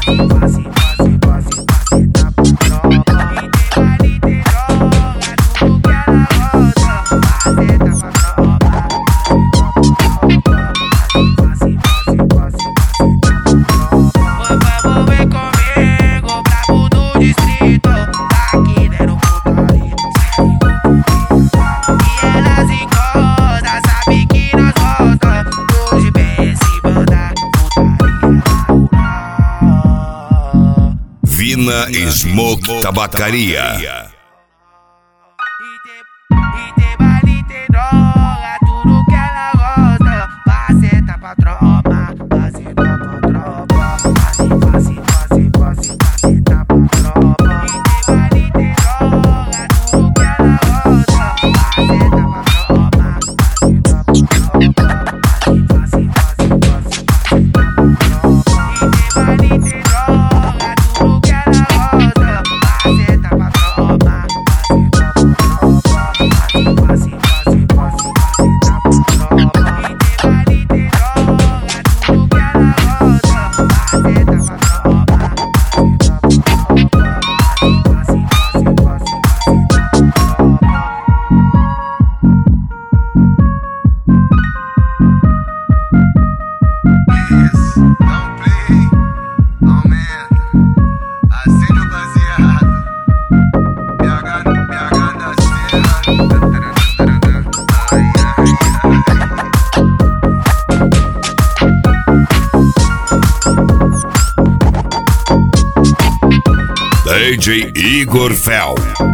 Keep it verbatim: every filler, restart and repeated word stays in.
Vina Smoke Tabacaria. E tem baile, tem droga, tudo que ela gosta. Faceta pra tropa, faceta pra tropa. Face, face, face, faceta pra tropa. E tem baile, tem droga, tudo que ela gosta. Faceta pra tropa, faceta pra tropa. Face, face, face, faceta pra tropa. E tem baile, tem droga, tudo que ela gosta. Faceta pra tropa, faceta pra tropa. Face, face, face, faceta pra tropa. E tem baile, tem droga, tudo que ela gosta. Faceta pra tropa, faceta pra tropa. Face, face, face, faceta pra tropa. Isso, não play, aumenta, acende o baseado, B H, B H da cena, ai, ai, ai. D J Igor Fel.